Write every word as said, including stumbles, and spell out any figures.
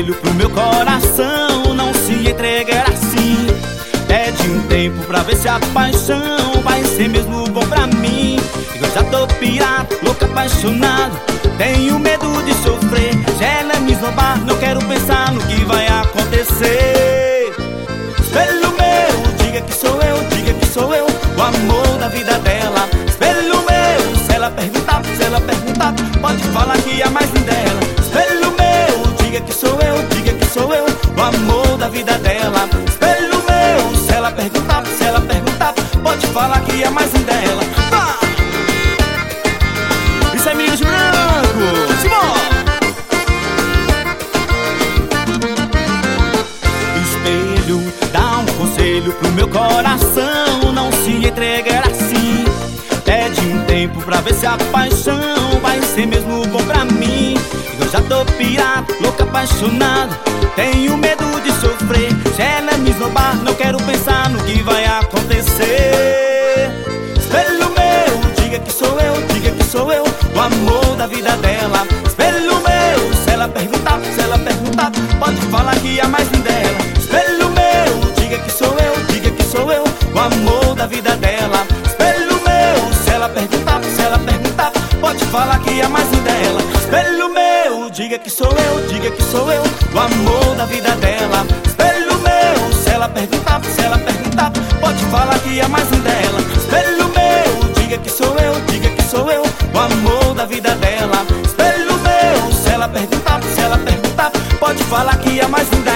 espelho pro meu coração não se entregar assim. Pede um tempo pra ver se a paixão vai ser mesmo bom pra mim. Eu já tô pirado, louco, apaixonado, tenho medo de sofrer. Se ela me esnobar, não quero pensar no que vai acontecer. Espelho meu, diga que sou eu, diga que sou eu, o amor da vida dela. Espelho meu, se ela perguntar, se ela perguntar, pode falar que é mais dela. Espelho meu, diga que sou eu, diga que sou eu, o amor da vida dela. Espelho meu, se ela perguntar, se ela perguntar, pode falar que é mais dela. Ah! Isso é Miriam Branco, Simão! Espelho, dá um conselho pro meu coração não se entregar assim. Pede um tempo pra ver se a paixão vai ser mesmo bom pra mim. Eu já tô pirado, louco, apaixonado, tenho medo de sofrer. Se ela me esnobar, não quero pensar no que vai acontecer. Espelho meu, diga que sou eu, diga que sou eu, o amor da vida dela. Espelho meu, se ela perguntar, se ela perguntar, pode falar que é mais dela. Espelho meu, diga que sou eu, diga que sou eu, o amor da vida dela. Espelho meu, se ela perguntar, se ela perguntar, pode falar que é mais dela. Espelho meu, diga que sou eu, diga que sou eu, o amor da vida dela. Espelho meu, se ela perguntar, se ela perguntar, pode falar que é mais dela. Espelho meu, diga que sou eu, diga que sou eu, o amor da vida dela. Espelho meu, se ela perguntar, se ela perguntar, pode falar que é mais dela.